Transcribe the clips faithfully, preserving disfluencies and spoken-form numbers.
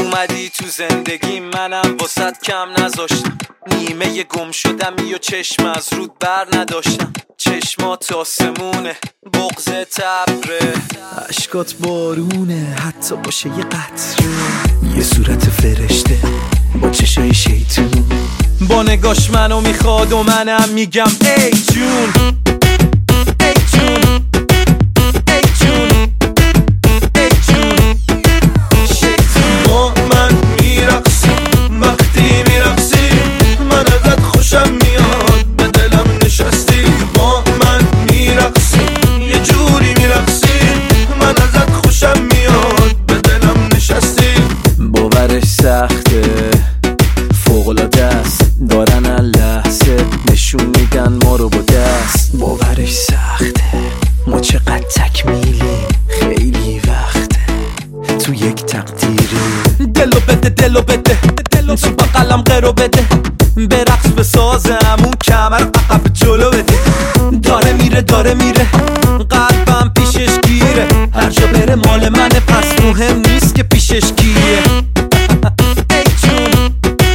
اومدی تو زندگی منم واسط کم نذاشتم، نیمه گم شدم یا چشم از رود بر نداشتم. چشمات آسمونه، بغض تبره، عشقات بارونه، حتی باشه یه قطره. یه صورت فرشته با چشای شیطون، با نگاش منو میخواد و منم میگم ای جون ای جون ای جون ای جون. شیطون با من میرقصی، وقتی میرقصی من ازت خوشم میاد، به دلم نشستی. با من میرقصی، یه جوری میرقصی من ازت خوشم میاد، به دلم نشستی. باورش سخته، فوق‌العاده است، دارن لحظه نشون میدن ما رو با دست. باورش سخته، ما چقدر تکمیلیم، خیلی وقته تو یک تقدیری. دلو بده دلو بده دلو تو بقلم قرو بده، برقص به سازم اون کمر عقب جلو بده. داره میره داره میره قلبم پیشش گیره، هر جا بره مال منه پس مهم نیست که پیشش کیه. ای جون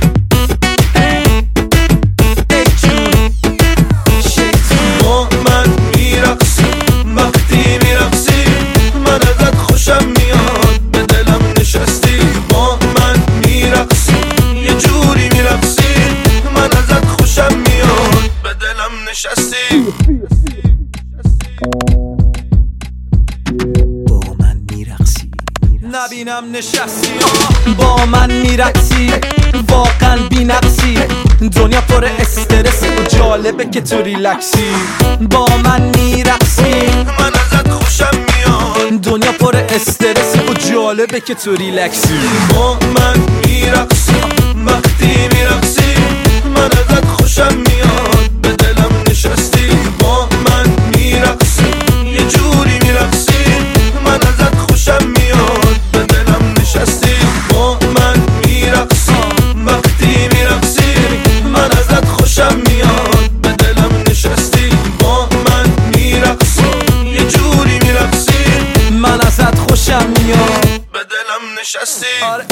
ای جون. شیطون با من میرقصی، وقتی میرقصی من ازت خوشم میاد، به دلم نشستی. با من میرقصی، یه جوری میرقصی من ازت خوشم میاد، به دلم نشستی. با من میرقصی، نبینم نشستی با من میرقصی، واقعا بی نقصی. دنیا پر استرس و جالبه که تو ریلکسی. با من میرقصی، من ازت خوشم میاد، دنیا پر استرس و جالبه که تو ریلکسی. با من میرقصی، وقتی میرقصی من ازت خوشم میاد، به دلم نشستی. با من میرقصی، یه جوری میرقصی من ازت خوشم میاد، به دلم نشستی. با من میرقصی، وقتی میرقصی من ازت خوشم میاد، به دلم نشستی. با من میرقصی، یه جوری میرقصی من ازت خوشم میاد، به دلم نشستی. آره